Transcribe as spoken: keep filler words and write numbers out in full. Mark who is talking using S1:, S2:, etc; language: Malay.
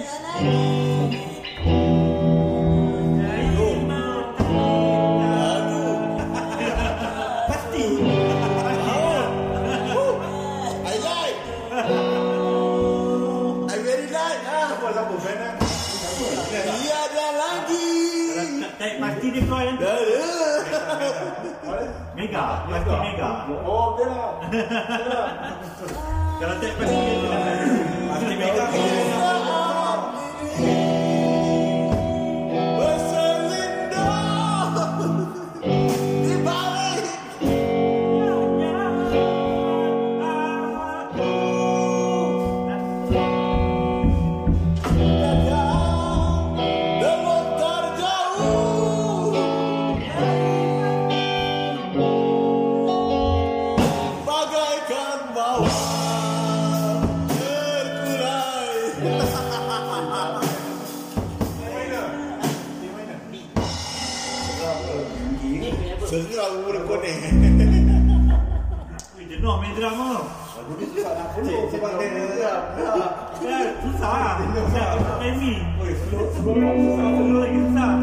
S1: Pasti.
S2: I like. I very like.
S3: Apa lagu band ah?
S2: Tiada lagi.
S1: Tak pasti dia keluar yang tu. Mega, pasti mega.
S3: Oh, okey lah.
S1: Kalau tak pasti dia keluar. Pasti mega.
S2: Serang berkon ni.
S1: Wih, jenuh main drama.
S3: Lagu ni susah nak follow sebab dia
S1: Eh, susah. Susah. Timing.
S3: Oi, slow slow susah.
S1: Dulu lagi susah.